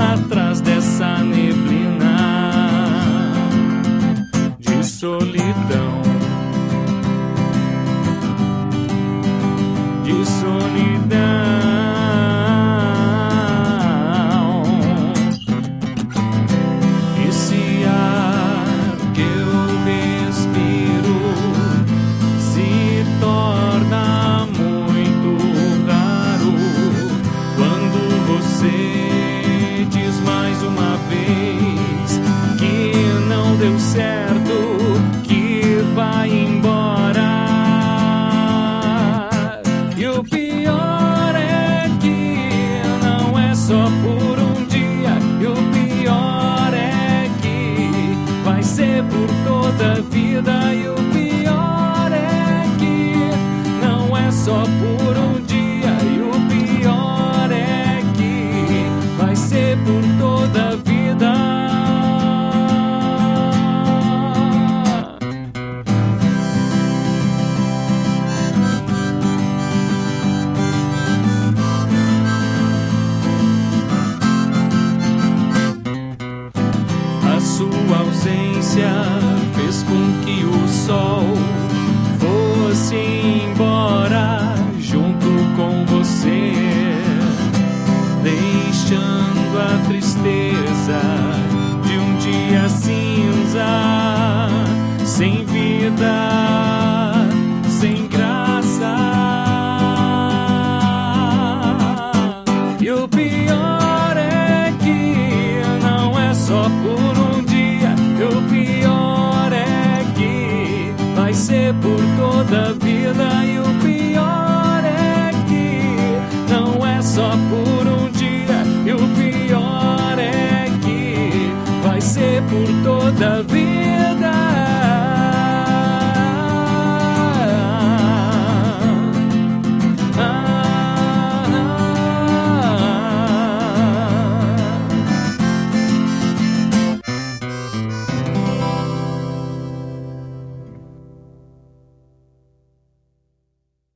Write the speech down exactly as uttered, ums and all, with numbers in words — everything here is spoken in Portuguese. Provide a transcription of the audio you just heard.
atrás dessa neblina de solidão, de solidão. Esse ar que eu respiro se torna muito raro quando você diz mais uma vez que não deu certo, que vai embora. E o pior é que não é só por um dia, e o pior é que vai ser por toda a vida. E o pior é que não é só por um dia, e o pior é que vai ser por toda a vida. A sua ausência fez com que o sol fosse embora junto com você, deixando a tristeza de um dia cinza, sem vida, sem graça. E o pior é que não é só por um dia, e o pior é que vai ser por toda a vida. E o pior é que não é só por